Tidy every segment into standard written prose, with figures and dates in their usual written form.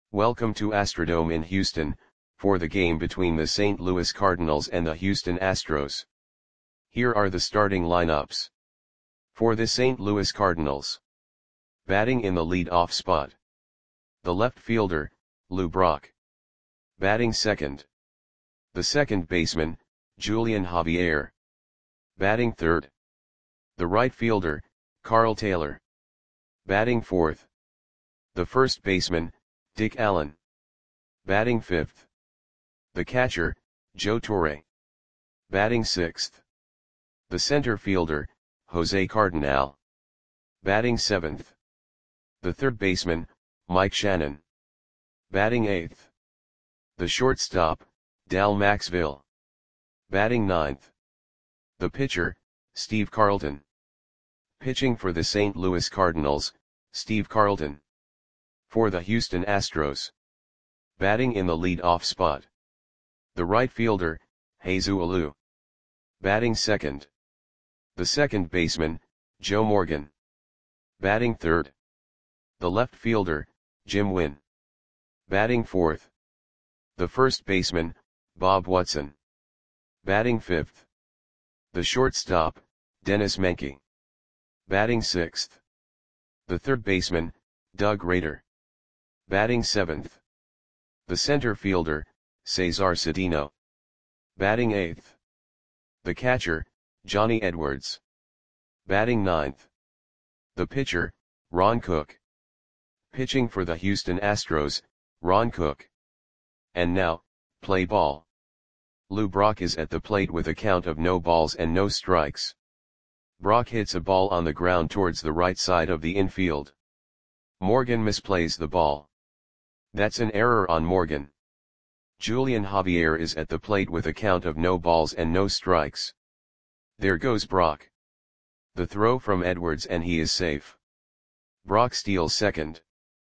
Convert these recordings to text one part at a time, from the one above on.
Welcome to Astrodome in Houston, for the game between the St. Louis Cardinals and the Houston Astros. Here are the starting lineups. For the St. Louis Cardinals. Batting in the lead-off spot. The left fielder, Lou Brock. Batting second. The second baseman, Julian Javier. Batting third. The right fielder, Carl Taylor. Batting fourth. The first baseman, Dick Allen. Batting fifth. The catcher, Joe Torre. Batting sixth. The center fielder, Jose Cardinal. Batting seventh. The third baseman, Mike Shannon. Batting eighth. The shortstop, Dal Maxville. Batting ninth. The pitcher, Steve Carlton. Pitching for the St. Louis Cardinals, Steve Carlton. For the Houston Astros. Batting in the lead-off spot. The right fielder, Jesus Alou. Batting second. The second baseman, Joe Morgan. Batting third. The left fielder, Jim Wynn. Batting fourth. The first baseman, Bob Watson. Batting fifth. The shortstop, Dennis Menke. Batting sixth. The third baseman, Doug Rader. Batting seventh. The center fielder, Cesar Cedeno. Batting eighth. The catcher, Johnny Edwards. Batting ninth. The pitcher, Ron Cook. Pitching for the Houston Astros, Ron Cook. And now, play ball. Lou Brock is at the plate with a count of no balls and no strikes. Brock hits a ball on the ground towards the right side of the infield. Morgan misplays the ball. That's an error on Morgan. Julian Javier is at the plate with a count of no balls and no strikes. There goes Brock. The throw from Edwards and he is safe. Brock steals second.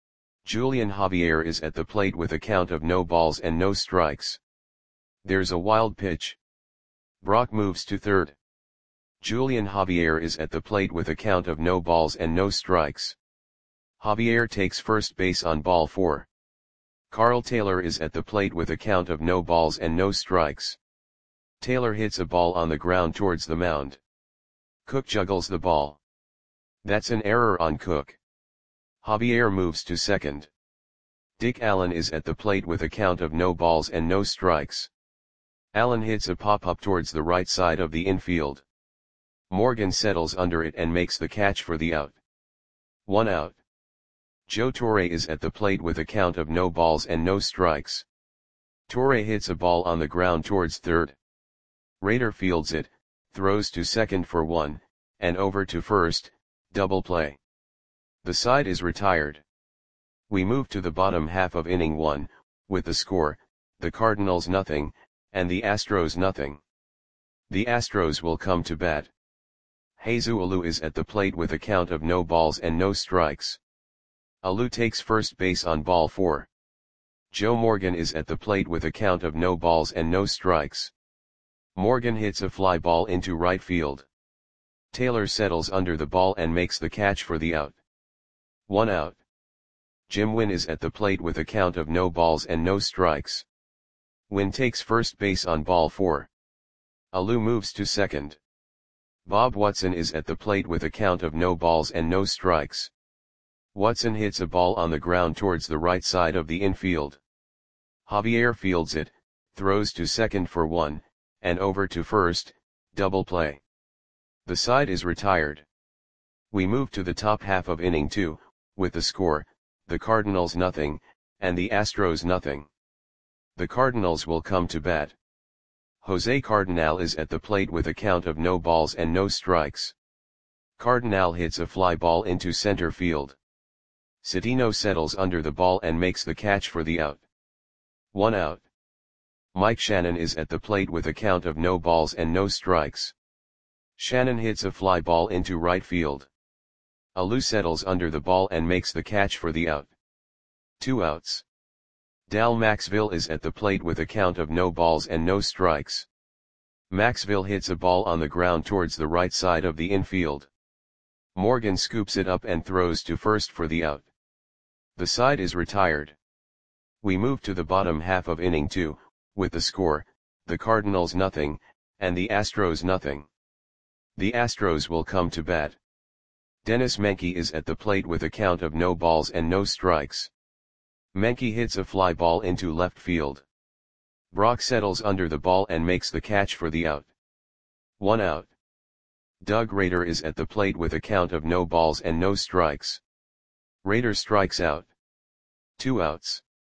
Julian Javier is at the plate with a count of no balls and no strikes. There's a wild pitch. Brock moves to third. Julian Javier is at the plate with a count of no balls and no strikes. Javier takes first base on ball 4. Carl Taylor is at the plate with a count of no balls and no strikes. Taylor hits a ball on the ground towards the mound. Cook juggles the ball. That's an error on Cook. Javier moves to second. Dick Allen is at the plate with a count of no balls and no strikes. Allen hits a pop-up towards the right side of the infield. Morgan settles under it and makes the catch for the out. 1 out. Joe Torre is at the plate with a count of no balls and no strikes. Torre hits a ball on the ground towards third. Rader fields it, throws to second for 1, and over to first, double play. The side is retired. We move to the bottom half of inning 1, with the score, the Cardinals nothing, and the Astros nothing. The Astros will come to bat. Jesus Alou is at the plate with a count of no balls and no strikes. Alou takes first base on ball 4. Joe Morgan is at the plate with a count of no balls and no strikes. Morgan hits a fly ball into right field. Taylor settles under the ball and makes the catch for the out. 1 out. Jim Wynn is at the plate with a count of no balls and no strikes. Wynn takes first base on ball 4. Alou moves to second. Bob Watson is at the plate with a count of no balls and no strikes. Watson hits a ball on the ground towards the right side of the infield. Javier fields it, throws to second for 1, and over to first, double play. The side is retired. We move to the top half of inning 2, with the score, the Cardinals nothing, and the Astros nothing. The Cardinals will come to bat. Jose Cardinal is at the plate with a count of no balls and no strikes. Cardinal hits a fly ball into center field. Cedeno settles under the ball and makes the catch for the out. 1 out. Mike Shannon is at the plate with a count of no balls and no strikes. Shannon hits a fly ball into right field. Alou settles under the ball and makes the catch for the out. 2 outs. Dal Maxville is at the plate with a count of no balls and no strikes. Maxville hits a ball on the ground towards the right side of the infield. Morgan scoops it up and throws to first for the out. The side is retired. We move to the bottom half of inning 2, with the score, the Cardinals nothing, and the Astros nothing. The Astros will come to bat. Dennis Menke is at the plate with a count of no balls and no strikes. Menke hits a fly ball into left field. Brock settles under the ball and makes the catch for the out. 1 out. Doug Rader is at the plate with a count of no balls and no strikes. Rader strikes out. 2 outs.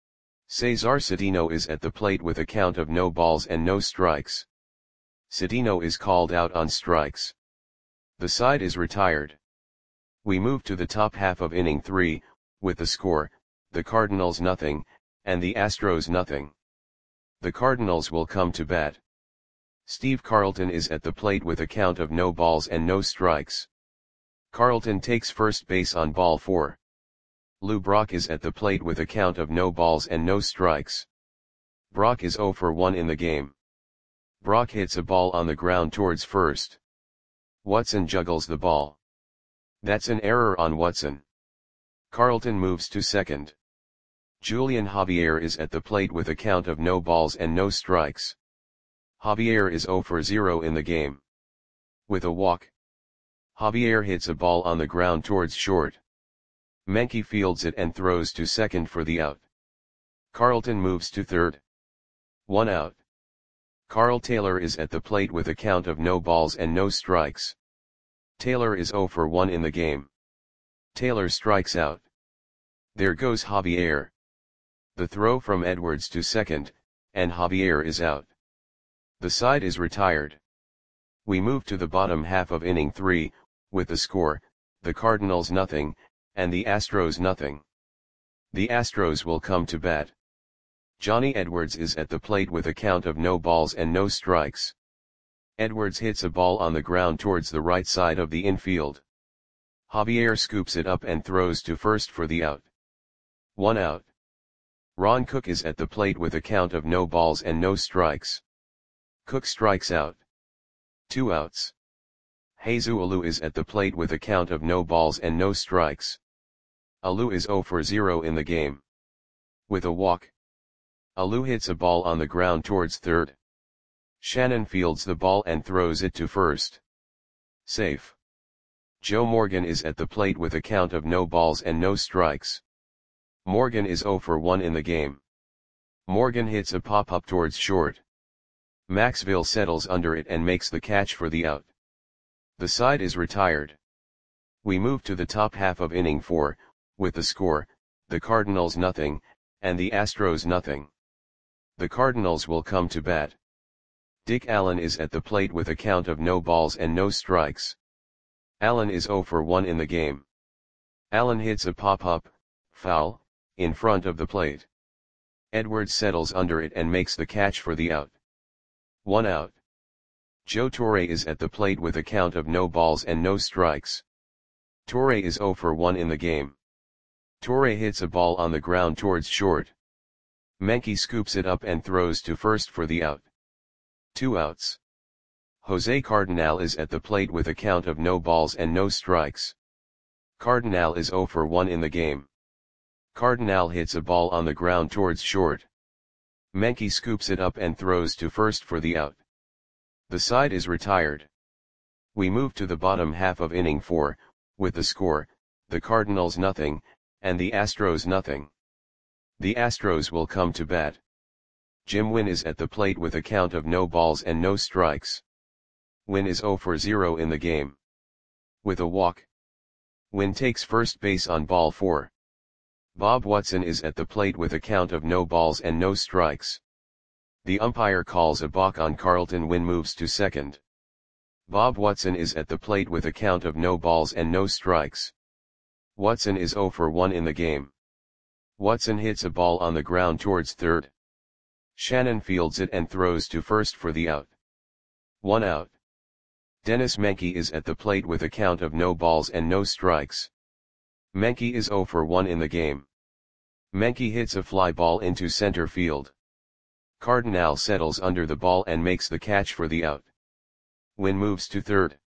Cesar Cedeno is at the plate with a count of no balls and no strikes. Cedeno is called out on strikes. The side is retired. We move to the top half of inning 3, with the score, the Cardinals nothing, and the Astros nothing. The Cardinals will come to bat. Steve Carlton is at the plate with a count of no balls and no strikes. Carlton takes first base on ball 4. Lou Brock is at the plate with a count of no balls and no strikes. Brock is 0 for 1 in the game. Brock hits a ball on the ground towards first. Watson juggles the ball. That's an error on Watson. Carlton moves to second. Julian Javier is at the plate with a count of no balls and no strikes. Javier is 0 for 0 in the game. With a walk, Javier hits a ball on the ground towards short. Menke fields it and throws to second for the out. Carlton moves to third. 1 out. Carl Taylor is at the plate with a count of no balls and no strikes. Taylor is 0 for 1 in the game. Taylor strikes out. There goes Javier. The throw from Edwards to second, and Javier is out. The side is retired. We move to the bottom half of inning 3, with the score, the Cardinals nothing, and the Astros nothing. The Astros will come to bat. Johnny Edwards is at the plate with a count of no balls and no strikes. Edwards hits a ball on the ground towards the right side of the infield. Javier scoops it up and throws to first for the out. 1 out. Ron Cook is at the plate with a count of no balls and no strikes. Cook strikes out. 2 outs. Jesus Alou is at the plate with a count of no balls and no strikes. Alou is 0 for 0 in the game. With a walk, Alou hits a ball on the ground towards third. Shannon fields the ball and throws it to first. Safe. Joe Morgan is at the plate with a count of no balls and no strikes. Morgan is 0 for 1 in the game. Morgan hits a pop-up towards short. Maxville settles under it and makes the catch for the out. The side is retired. We move to the top half of inning 4, with the score, the Cardinals nothing, and the Astros nothing. The Cardinals will come to bat. Dick Allen is at the plate with a count of no balls and no strikes. Allen is 0 for 1 in the game. Allen hits a pop-up, foul, in front of the plate. Edwards settles under it and makes the catch for the out. 1 out. Joe Torre is at the plate with a count of no balls and no strikes. Torre is 0 for 1 in the game. Torre hits a ball on the ground towards short. Menke scoops it up and throws to first for the out. 2 outs. Jose Cardinal is at the plate with a count of no balls and no strikes. Cardinal is 0 for 1 in the game. Cardinal hits a ball on the ground towards short. Menke scoops it up and throws to first for the out. The side is retired. We move to the bottom half of inning 4, with the score, the Cardinals nothing, and the Astros nothing. The Astros will come to bat. Jim Wynn is at the plate with a count of no balls and no strikes. Wynn is 0 for 0 in the game. With a walk, Wynn takes first base on ball 4. Bob Watson is at the plate with a count of no balls and no strikes. The umpire calls a balk on Carlton. Wynn moves to second. Bob Watson is at the plate with a count of no balls and no strikes. Watson is 0 for 1 in the game. Watson hits a ball on the ground towards third. Shannon fields it and throws to first for the out. 1 out. Dennis Menke is at the plate with a count of no balls and no strikes. Menke is 0 for 1 in the game. Menke hits a fly ball into center field. Cardinal settles under the ball and makes the catch for the out. Wynn moves to third.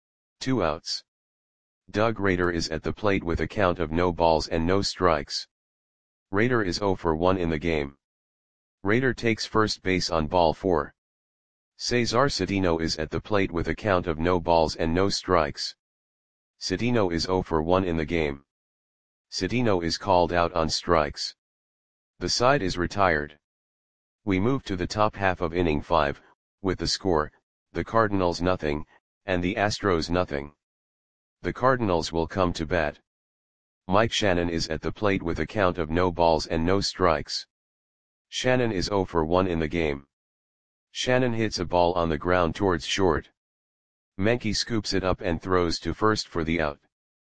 2 outs. Doug Rader is at the plate with a count of no balls and no strikes. Raider is 0 for 1 in the game. Raider takes first base on ball 4. Cesar Cedeno is at the plate with a count of no balls and no strikes. Cedeno is 0 for 1 in the game. Cedeno is called out on strikes. The side is retired. We move to the top half of inning 5, with the score, the Cardinals nothing, and the Astros nothing. The Cardinals will come to bat. Mike Shannon is at the plate with a count of no balls and no strikes. Shannon is 0 for 1 in the game. Shannon hits a ball on the ground towards short. Menke scoops it up and throws to first for the out.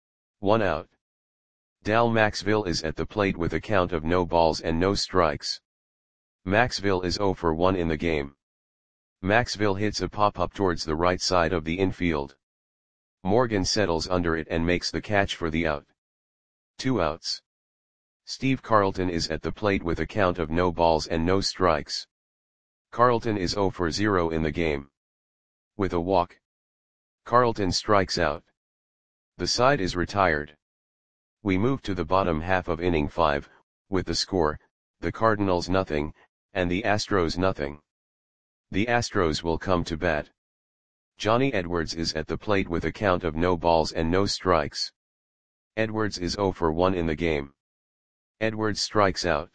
1 out. Dal Maxville is at the plate with a count of no balls and no strikes. Maxville is 0 for 1 in the game. Maxville hits a pop-up towards the right side of the infield. Morgan settles under it and makes the catch for the out. 2 outs. Steve Carlton is at the plate with a count of no balls and no strikes. Carlton is 0 for 0 in the game. With a walk, Carlton strikes out. The side is retired. We move to the bottom half of inning 5, with the score, the Cardinals nothing, and the Astros nothing. The Astros will come to bat. Johnny Edwards is at the plate with a count of no balls and no strikes. Edwards is 0 for 1 in the game. Edwards strikes out.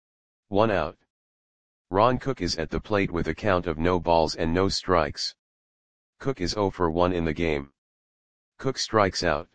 1 out. Ron Cook is at the plate with a count of no balls and no strikes. Cook is 0 for 1 in the game. Cook strikes out.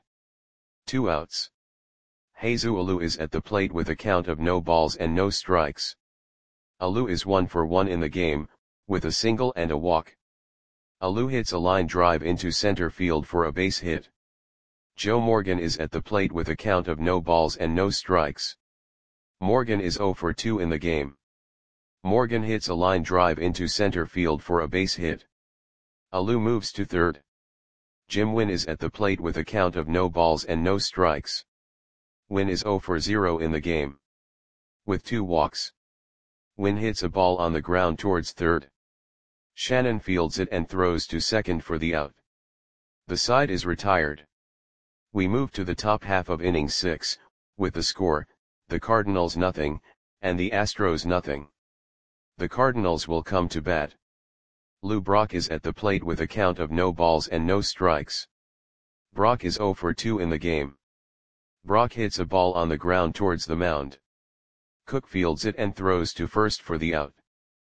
2 outs. Jesus Alou is at the plate with a count of no balls and no strikes. Alou is 1 for 1 in the game, with a single and a walk. Alou hits a line drive into center field for a base hit. Joe Morgan is at the plate with a count of no balls and no strikes. Morgan is 0 for 2 in the game. Morgan hits a line drive into center field for a base hit. Alou moves to third. Jim Wynn is at the plate with a count of no balls and no strikes. Wynn is 0 for 0 in the game. With 2 walks. Wynn hits a ball on the ground towards third. Shannon fields it and throws to second for the out. The side is retired. We move to the top half of inning 6, with the score, the Cardinals nothing, and the Astros nothing. The Cardinals will come to bat. Lou Brock is at the plate with a count of no balls and no strikes. Brock is 0 for 2 in the game. Brock hits a ball on the ground towards the mound. Cook fields it and throws to first for the out.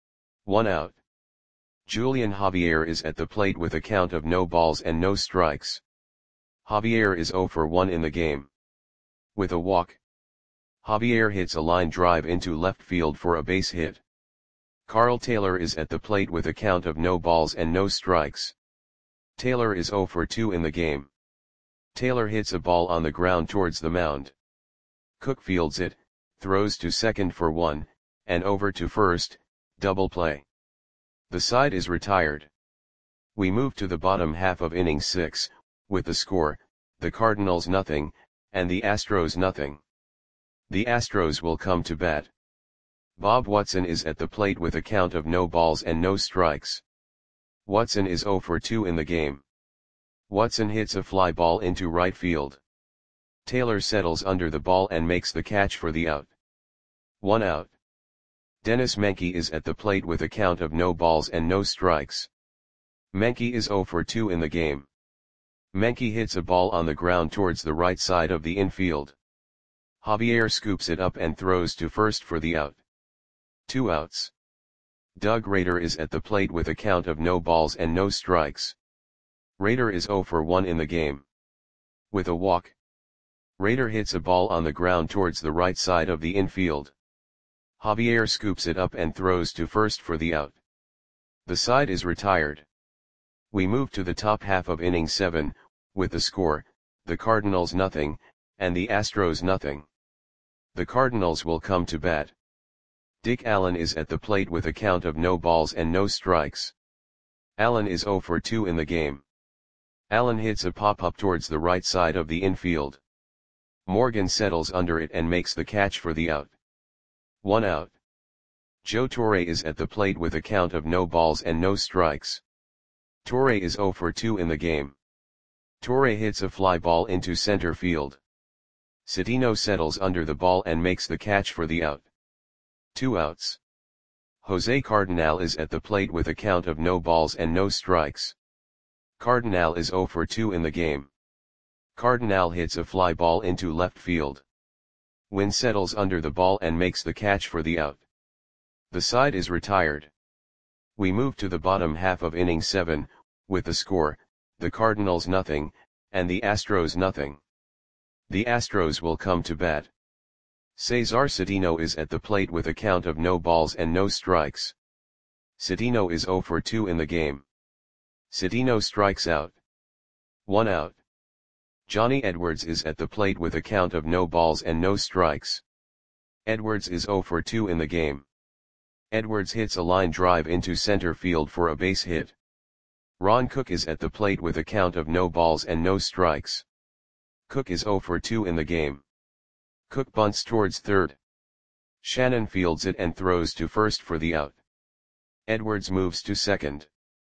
1 out. Julian Javier is at the plate with a count of no balls and no strikes. Javier is 0 for 1 in the game. With a walk, Javier hits a line drive into left field for a base hit. Carl Taylor is at the plate with a count of no balls and no strikes. Taylor is 0 for 2 in the game. Taylor hits a ball on the ground towards the mound. Cook fields it, throws to second for 1, and over to first, double play. The side is retired. We move to the bottom half of inning 6, with the score, the Cardinals nothing, and the Astros nothing. The Astros will come to bat. Bob Watson is at the plate with a count of no balls and no strikes. Watson is 0 for 2 in the game. Watson hits a fly ball into right field. Taylor settles under the ball and makes the catch for the out. 1 out. Dennis Menke is at the plate with a count of no balls and no strikes. Menke is 0 for 2 in the game. Menke hits a ball on the ground towards the right side of the infield. Javier scoops it up and throws to first for the out. 2 outs. Doug Rader is at the plate with a count of no balls and no strikes. Rader is 0 for 1 in the game. With a walk, Rader hits a ball on the ground towards the right side of the infield. Javier scoops it up and throws to first for the out. The side is retired. We move to the top half of inning 7, with the score, the Cardinals nothing, and the Astros nothing. The Cardinals will come to bat. Dick Allen is at the plate with a count of no balls and no strikes. Allen is 0 for 2 in the game. Allen hits a pop-up towards the right side of the infield. Morgan settles under it and makes the catch for the out. 1 out. Joe Torre is at the plate with a count of no balls and no strikes. Torre is 0 for 2 in the game. Torre hits a fly ball into center field. Citino settles under the ball and makes the catch for the out. 2 outs. Jose Cardinal is at the plate with a count of no balls and no strikes. Cardinal is 0 for 2 in the game. Cardinal hits a fly ball into left field. Wynn settles under the ball and makes the catch for the out. The side is retired. We move to the bottom half of inning 7, with the score, the Cardinals nothing, and the Astros nothing. The Astros will come to bat. Cesar Citino is at the plate with a count of no balls and no strikes. Citino is 0 for 2 in the game. Citino strikes out. 1 out. Johnny Edwards is at the plate with a count of no balls and no strikes. Edwards is 0 for 2 in the game. Edwards hits a line drive into center field for a base hit. Ron Cook is at the plate with a count of no balls and no strikes. Cook is 0 for 2 in the game. Cook bunts towards third. Shannon fields it and throws to first for the out. Edwards moves to second.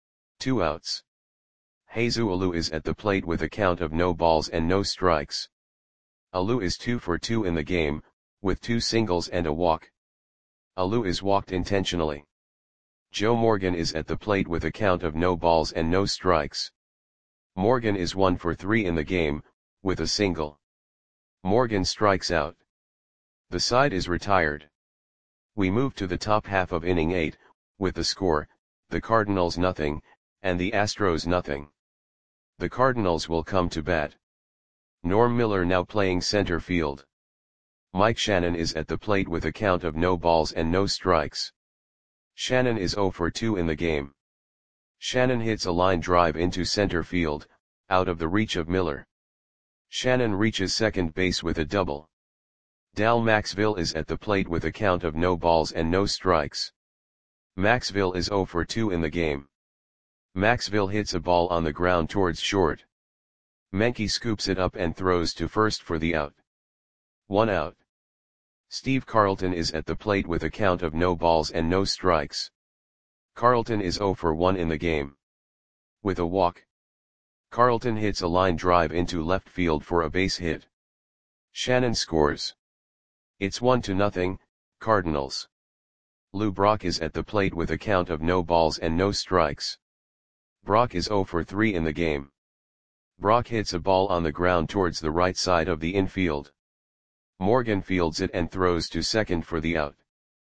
2 outs. Jesus Alou is at the plate with a count of no balls and no strikes. Alou is 2 for 2 in the game, with 2 singles and a walk. Alou is walked intentionally. Joe Morgan is at the plate with a count of no balls and no strikes. Morgan is 1 for 3 in the game, with a single. Morgan strikes out. The side is retired. We move to the top half of inning 8, with the score, the Cardinals nothing, and the Astros nothing. The Cardinals will come to bat. Norm Miller now playing center field. Mike Shannon is at the plate with a count of no balls and no strikes. Shannon is 0 for 2 in the game. Shannon hits a line drive into center field, out of the reach of Miller. Shannon reaches second base with a double. Dal Maxville is at the plate with a count of no balls and no strikes. Maxville is 0 for 2 in the game. Maxville hits a ball on the ground towards short. Menke scoops it up and throws to first for the out. 1 out. Steve Carlton is at the plate with a count of no balls and no strikes. Carlton is 0 for 1 in the game. With a walk. Carlton hits a line drive into left field for a base hit. Shannon scores. It's 1-0, Cardinals. Lou Brock is at the plate with a count of no balls and no strikes. Brock is 0 for 3 in the game. Brock hits a ball on the ground towards the right side of the infield. Morgan fields it and throws to second for the out.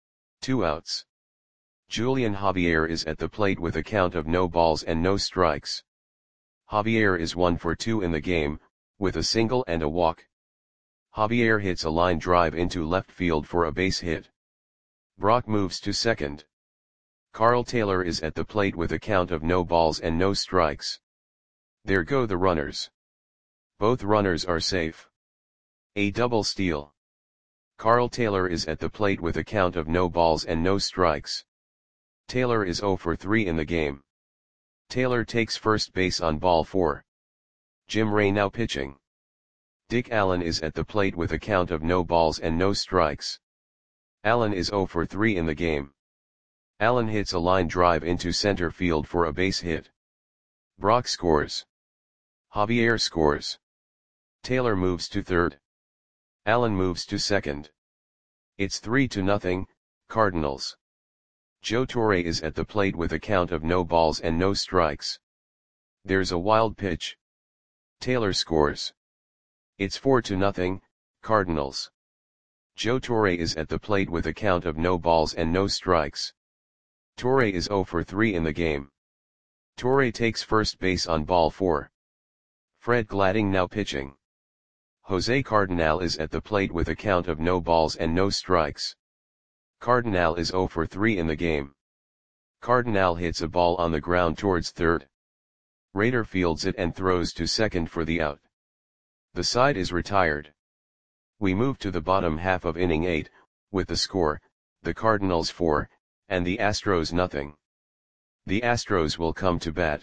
2 outs. Julian Javier is at the plate with a count of no balls and no strikes. Javier is 1 for 2 in the game, with a single and a walk. Javier hits a line drive into left field for a base hit. Brock moves to second. Carl Taylor is at the plate with a count of no balls and no strikes. There go the runners. Both runners are safe. A double steal. Carl Taylor is at the plate with a count of no balls and no strikes. Taylor is 0 for 3 in the game. Taylor takes first base on ball 4. Jim Ray now pitching. Dick Allen is at the plate with a count of no balls and no strikes. Allen is 0 for 3 in the game. Allen hits a line drive into center field for a base hit. Brock scores. Javier scores. Taylor moves to third. Allen moves to second. It's 3-0, Cardinals. Joe Torre is at the plate with a count of no balls and no strikes. There's a wild pitch. Taylor scores. It's 4-0, Cardinals. Joe Torre is at the plate with a count of no balls and no strikes. Torre is 0 for 3 in the game. Torre takes first base on ball 4. Fred Gladding now pitching. Jose Cardinal is at the plate with a count of no balls and no strikes. Cardinal is 0 for 3 in the game. Cardinal hits a ball on the ground towards third. Rader fields it and throws to second for the out. The side is retired. We move to the bottom half of inning 8, with the score, the Cardinals 4, and the Astros nothing. The Astros will come to bat.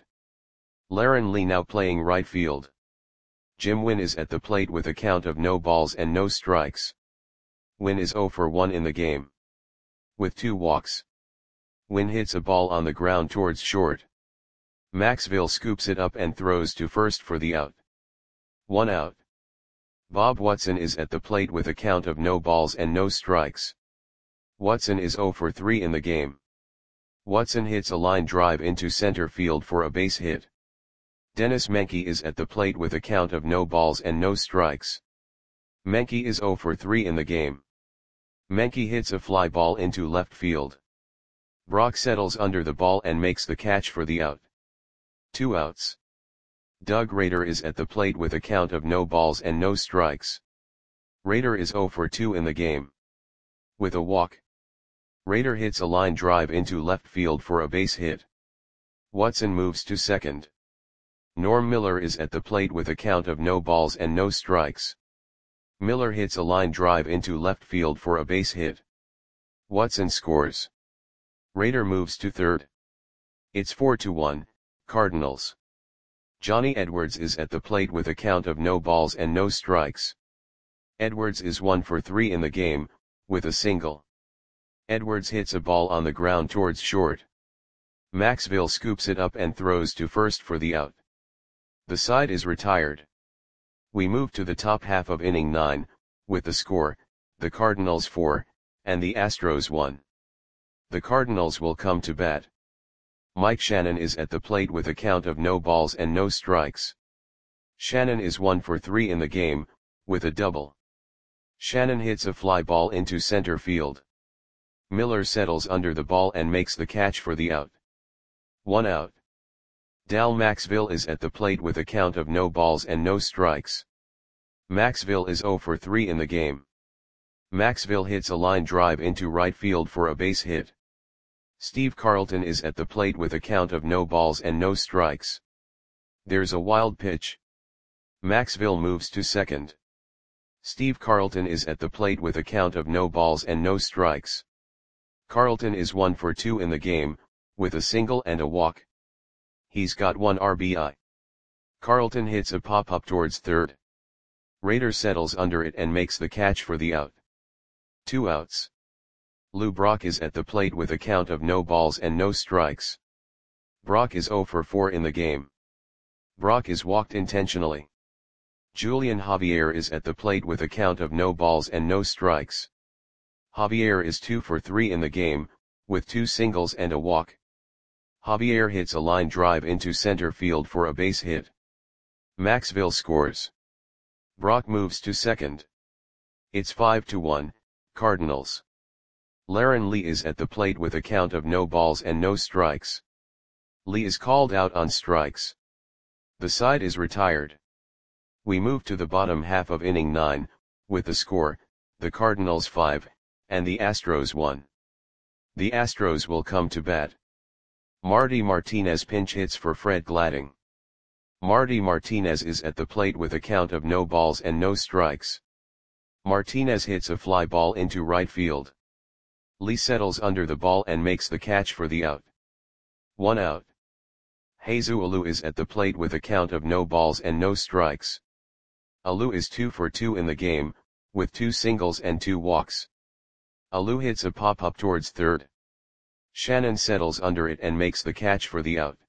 Laren Lee now playing right field. Jim Wynn is at the plate with a count of no balls and no strikes. Wynn is 0 for 1 in the game. With 2 walks. Wynn hits a ball on the ground towards short. Maxville scoops it up and throws to first for the out. 1 out. Bob Watson is at the plate with a count of no balls and no strikes. Watson is 0 for 3 in the game. Watson hits a line drive into center field for a base hit. Dennis Menke is at the plate with a count of no balls and no strikes. Menke is 0 for 3 in the game. Menke hits a fly ball into left field. Brock settles under the ball and makes the catch for the out. 2 outs. Doug Rader is at the plate with a count of no balls and no strikes. Rader is 0 for 2 in the game. With a walk, Rader hits a line drive into left field for a base hit. Watson moves to second. Norm Miller is at the plate with a count of no balls and no strikes. Miller hits a line drive into left field for a base hit. Watson scores. Rader moves to third. It's 4-1, Cardinals. Johnny Edwards is at the plate with a count of no balls and no strikes. Edwards is 1 for 3 in the game, with a single. Edwards hits a ball on the ground towards short. Maxville scoops it up and throws to first for the out. The side is retired. We move to the top half of inning 9, with the score, the Cardinals 4, and the Astros 1. The Cardinals will come to bat. Mike Shannon is at the plate with a count of no balls and no strikes. Shannon is 1 for 3 in the game, with a double. Shannon hits a fly ball into center field. Miller settles under the ball and makes the catch for the out. 1 out. Dal Maxville is at the plate with a count of no balls and no strikes. Maxville is 0 for 3 in the game. Maxville hits a line drive into right field for a base hit. Steve Carlton is at the plate with a count of no balls and no strikes. There's a wild pitch. Maxville moves to second. Steve Carlton is at the plate with a count of no balls and no strikes. Carlton is 1 for 2 in the game, with a single and a walk. He's got 1 RBI. Carlton hits a pop-up towards third. Rader settles under it and makes the catch for the out. 2 outs. Lou Brock is at the plate with a count of no balls and no strikes. Brock is 0 for 4 in the game. Brock is walked intentionally. Julian Javier is at the plate with a count of no balls and no strikes. Javier is 2 for 3 in the game, with 2 singles and a walk. Javier hits a line drive into center field for a base hit. Maxville scores. Brock moves to second. It's 5-1, Cardinals. Laron Lee is at the plate with a count of no balls and no strikes. Lee is called out on strikes. The side is retired. We move to the bottom half of inning 9, with the score, the Cardinals 5, and the Astros 1. The Astros will come to bat. Marty Martinez pinch hits for Fred Gladding. Marty Martinez is at the plate with a count of no balls and no strikes. Martinez hits a fly ball into right field. Lee settles under the ball and makes the catch for the out. 1 out. Jesus Alou is at the plate with a count of no balls and no strikes. Alou is 2 for 2 in the game, with 2 singles and 2 walks. Alou hits a pop-up towards third. Shannon settles under it and makes the catch for the out.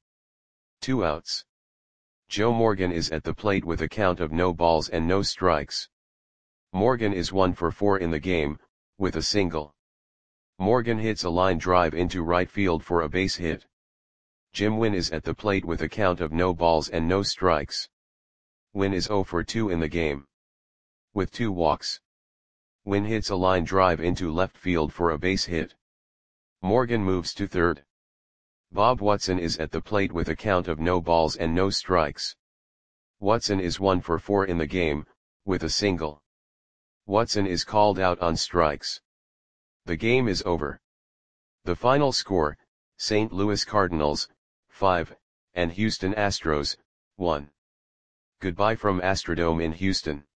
2 outs. Joe Morgan is at the plate with a count of no balls and no strikes. Morgan is 1 for 4 in the game, with a single. Morgan hits a line drive into right field for a base hit. Jim Wynn is at the plate with a count of no balls and no strikes. Wynn is 0 for 2 in the game. With 2 walks. Wynn hits a line drive into left field for a base hit. Morgan moves to third. Bob Watson is at the plate with a count of no balls and no strikes. Watson is 1 for 4 in the game, with a single. Watson is called out on strikes. The game is over. The final score, St. Louis Cardinals, 5, and Houston Astros, 1. Goodbye from Astrodome in Houston.